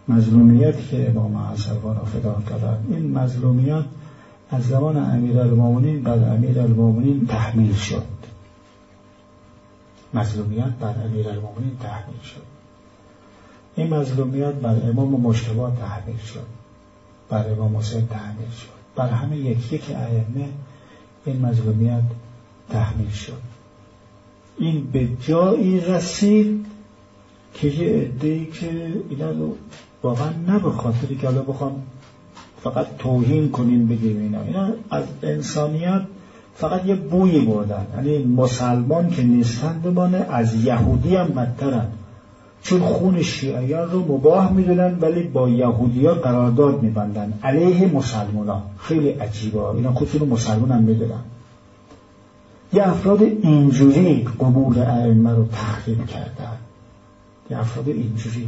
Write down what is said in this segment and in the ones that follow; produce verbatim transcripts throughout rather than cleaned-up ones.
مظلومیتی که امام حسن فدا دارد، این مظلومیت از زمان امیرالمومنین بر امیرالمومنین تحمیل شد. مظلومیت بر امیرالمومنین تحمیل شد. این مظلومیت بر امام مجتبی تحمیل شد، بر امام حسین تحمیل شد، بر همه یک یک ائمه این مظلومیت تحمیل شد. این به جایی رسید که یه عده‌ای که اینا رو واقعا نه به خاطری که حالا بخوام فقط توهین کنیم بگیم اینا اینا از انسانیت فقط یه بویی بردن، یعنی مسلمان که نیستن بمانه از یهودی هم بدترن، چون خون شیعیان رو مباح میدونن ولی با یهودی ها قرارداد میبندن علیه مسلمان ها. خیلی عجیبه اینا، خودشون مسلمان هم میدونن. یه افراد اینجوری قبور ائمه رو تخریب کردن، یه افراد اینجوری.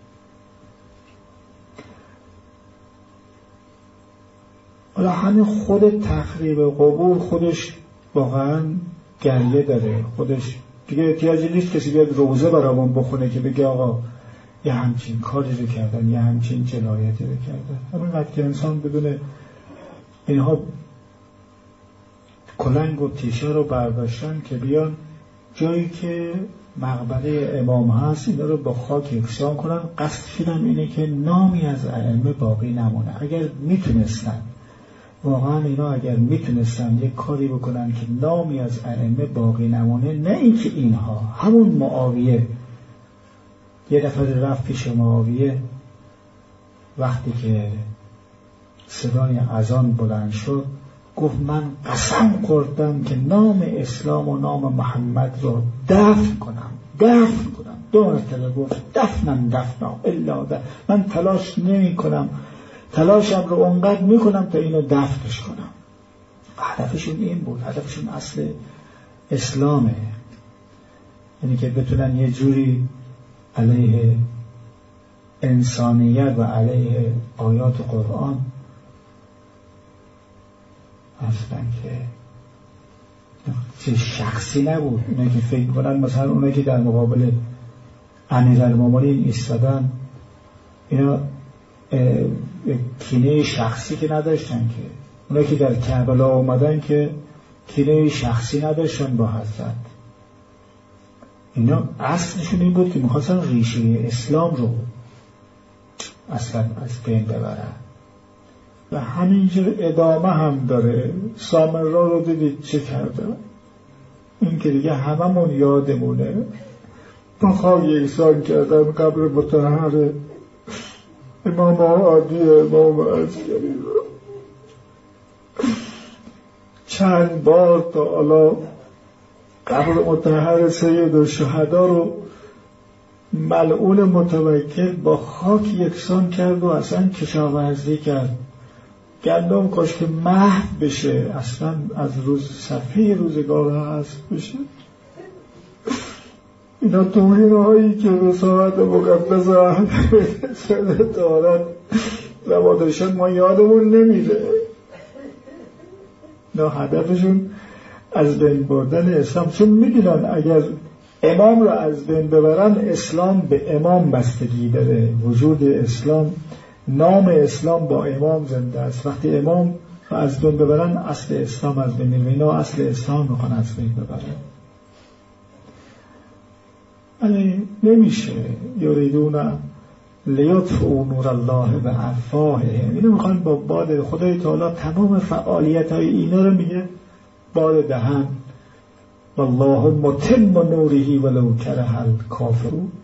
حالا همین خود تخریب قبور خودش واقعا گریه داره، خودش دیگه احتیاجی نیست کسی بیاد روزه برامون بخونه که بگه آقا یه همچین کاری رو کردن، یه همچین جنایتی رو کردن. همین وقت که انسان بدونه اینها کلنگ و تیشه رو برداشتن که بیان جایی که مقبره امام هست اینا رو با خاک یکسان کنن، قصدشون اینه که نامی از ائمه باقی نمونه. اگر میتونستن واقعا اینا اگر میتونستن یک کاری بکنن که نامی از ائمه باقی نمونه، نه اینکه اینها همون معاویه یه نفر رفت پیش معاویه وقتی که صدای اذان بلند شد گفت من قسم خوردم که نام اسلام و نام محمد رو دفن کنم دفن کنم دو مرتبه گفت دفنم دفنم الا دفن. من تلاش نمی کنم، تلاشم رو اونقدر میکنم تا اینو دفنش کنم. هدفشون این بود، هدفشون اصل اسلامه، یعنی که بتونن یه جوری علیه انسانیت و علیه آیات قرآن اصلا که چه شخصی نبود. اونا که فکر کنن مثلا اونا که در مقابل امیرالمومنین ایستادن اینا کینه شخصی که نداشتن، که اونا که در کربلا اومدن که کینه شخصی نداشتن با حضرت. اینا اصلشون این بود که میخواستن ریشه اسلام رو اصلا از بین ببرن و همینجور ادامه هم داره. سامرا رو دیدید چه کرده؟ این که دیگه هممون یادمونه، با خواهی یکسان کردن قبر مطهر امام عادی امام عسکری رو چند بار تا حالا قبر مطهر سید الشهدا رو ملعون متوکل با خاک یکسان کرد و اصلا کشاورزی کرد. گندم کاش که محو بشه، اصلا از روز صفحه روزگار هست بشه. اینا توهین هایی که رسالت مقدس اهل دارد روادشان ما یادمون نمیره. اینا هدفشون از بین بردن اسلام، چون میدونن اگر امام رو از بین ببرن اسلام به امام بستگی داره. وجود اسلام، نام اسلام با امام زنده است. وقتی امام رو از بین ببرن اصل اسلام از بین میره. اینا اصل اسلام رو خواهن از بین ببرن. یعنی نمیشه. یریدون لیطفئوا نور الله بافواههم. اینو میخوان با باد خدای تعالی تمام فعالیت های اینا رو میگه باد دهن. والله متم نوره ولو کره الکافرون.